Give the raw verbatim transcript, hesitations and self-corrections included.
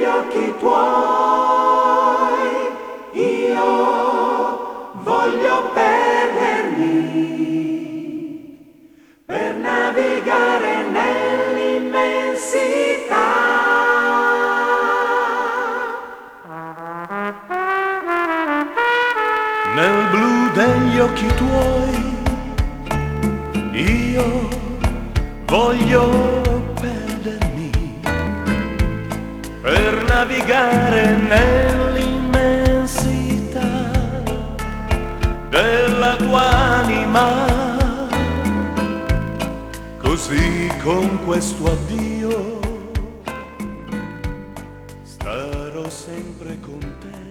occhi tuoi, io voglio perdermi per navigare nell'immensità. Nel blu degli occhi tuoi io voglio perdermi per navigare nell'immensità della tua anima. Così con questo addio starò sempre con te.